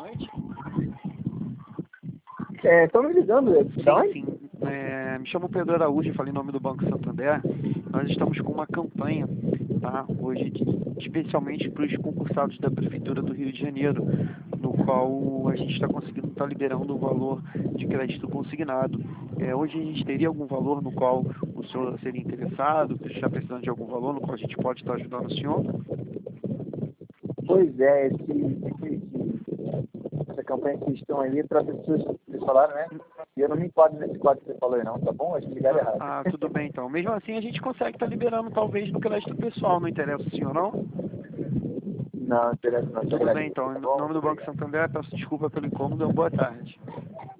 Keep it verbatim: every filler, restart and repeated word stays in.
noite. Estão me ligando, é, Sim, da onde? sim. É, me chamo Pedro Araújo, falei em nome do Banco Santander. Nós estamos com uma campanha, tá? Hoje, especialmente para os concursados da Prefeitura do Rio de Janeiro, no qual a gente está conseguindo estar liberando o valor de crédito consignado. É, hoje a gente teria algum valor no qual o senhor seria interessado, está precisando de algum valor no qual a gente pode estar ajudando o senhor? Pois é, esse, esse, essa campanha que estão aí para pessoas que vocês falaram, né? E eu não me enquadro nesse quadro que você falou aí não, tá bom? Acho que ligaram errado. Ah, tudo bem então. Mesmo assim a gente consegue estar liberando talvez no crédito pessoal, não interessa o senhor não? Não, interessa não, te Tudo bem agradeço, então. tá Em bom? nome Muito do Banco obrigado. Santander, peço desculpa pelo incômodo e uma boa tarde.